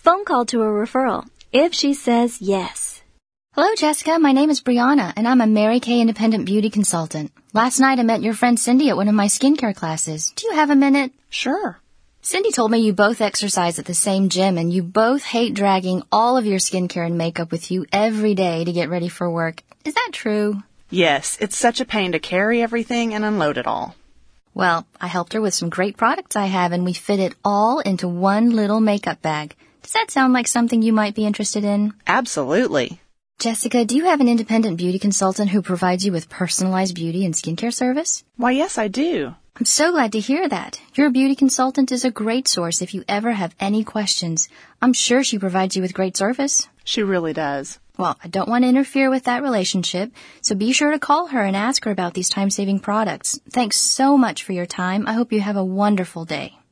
phone call to a referral if she says yes. Hello, Jessica. My name is Brianna, and I'm a Mary Kay Independent Beauty Consultant. Last night I met your friend Cindy at one of my skincare classes. Do you have a minute? Sure. Cindy told me you both exercise at the same gym, and you both hate dragging all of your skincare and makeup with you every day to get ready for work. Is that true? Yes, it's such a pain to carry everything and unload it all. Well, I helped her with some great products I have, and we fit it all into one little makeup bag. Does that sound like something you might be interested in? Absolutely. Jessica, do you have an independent beauty consultant who provides you with personalized beauty and skincare service? Why, yes, I do. I'm so glad to hear that. Your beauty consultant is a great source if you ever have any questions. I'm sure she provides you with great service. She really does. Well, I don't want to interfere with that relationship, so be sure to call her and ask her about these time-saving products. Thanks so much for your time. I hope you have a wonderful day.